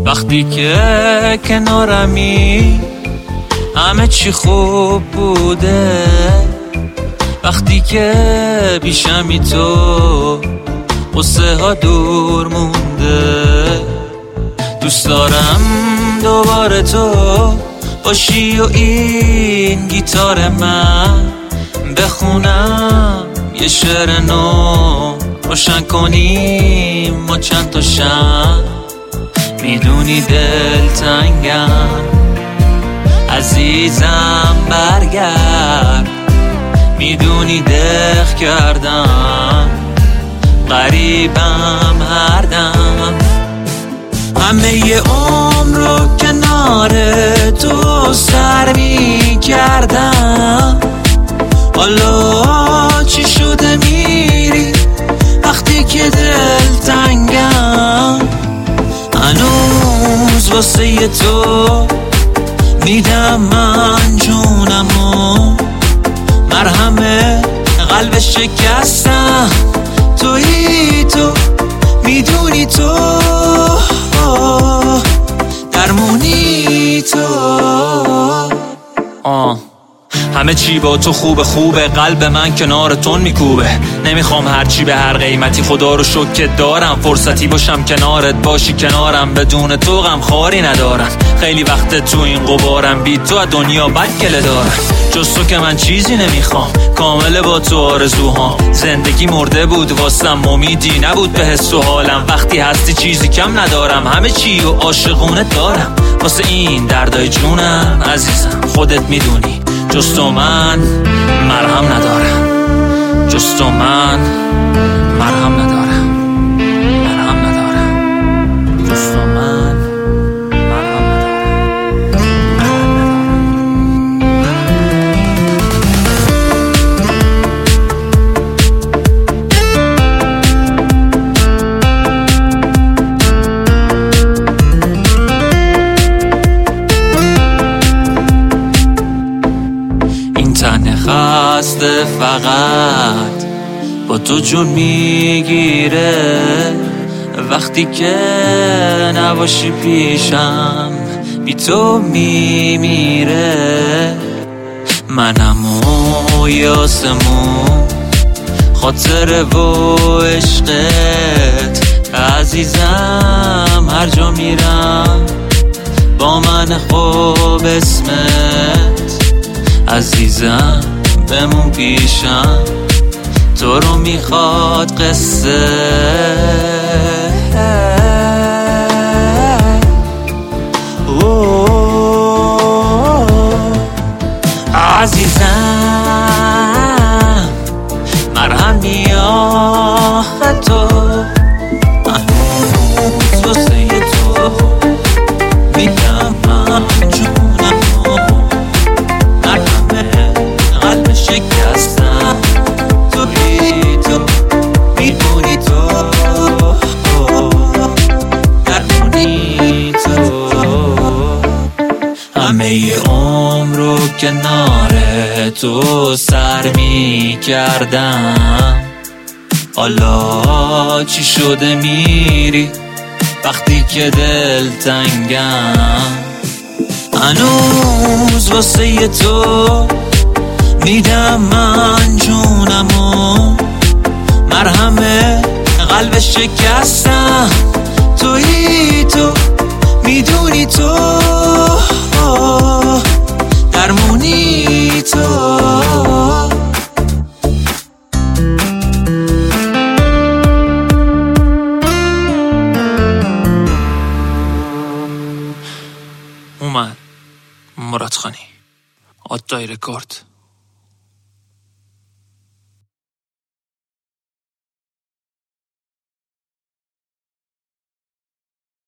وقتی که کنارمی همه چی خوب بوده، وقتی که بیشمی تو قصه ها دور مونده. دوست دارم دوباره تو باشی و این گیتار من بخونم یه شعر نو روشن کنیم ما چند تا شم. میدونی دل تنگم عزیزم برگرد، میدونی دق کردم غریبم هر دم. همه ی عمر رو کنار تو سر می کردم، حالا چی شده میری وقتی که دل تنگم. هنوز واسه ی تو میدم من جونمو، مرهم قلب شکستم تویی تو، میدونی تو درمونی تو. همه چی با تو خوبه، قلب من کنار تون میکوبه. نمیخوام هرچی به هر قیمتی، خدا رو شکر دارم فرصتی باشم کنارت، باشی کنارم بدون تو غم خاری ندارم. خیلی وقت تو این غبارم، بی تو از دنیا بد گله دارم. جز تو که من چیزی نمیخوام، کامل با تو آرزوهام. زندگی مرده بود واسم، امیدی نبود به حس و حالم. وقتی هستی چیزی کم ندارم، همه چی و عاشقونه دارم. واسه این دردای جونم عزیزم خودت میدونی، جز تو من مرهم ندارم، جز تو من مرهم ندارم، مرهم ندارم، جز تو من مرهم ندارم، مرهم تن خسته فقط با تو جون میگیره، وقتی که نباشی پیشم بی تو میمیره. منم و یاسمون خاطر و عشقت عزیزم، هر جا میرم با من خوب اسمت عزیزم بمون پیشم، تو رو میخواد قصه. عزیزم مرهمی آخه تو، هنوز واسه تو میدم من جونمو، قلب شکستم تویی تو، میدونی تو درمونی تو. همه ی عمر رو کنار تو سر می کردم، حالا چی شده میری وقتی که دل تنگم. هنوز واسه ی تو میدم من جونمو، مرهم قلب شکستم تویی تو، میدونی تو درمونی تو. اومد مراد خانی آدای رکورد.